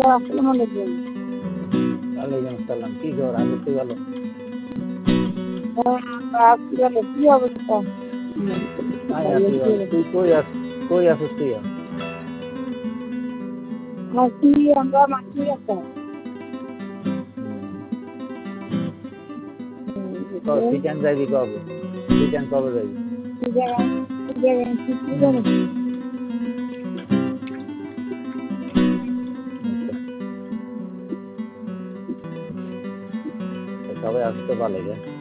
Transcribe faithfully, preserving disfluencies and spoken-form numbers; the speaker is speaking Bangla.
আসসালামু আলাইকুম। ওয়ালাইকুম আসসালাম। কি খবর? আমি তো ভালো। হ্যাঁ, কি বলে কি অবস্থা? আই আছি ভালো। তুই কই আছ কই আছিস তুই? মাসি আমরা মাসি আছে। তো সিজন যাবি কবে? সিজন কবে যাবি? কি জায়গায় কি জায়গায় কি কি জায়গায়? আচ্ছা। সবাই আসতে পারলে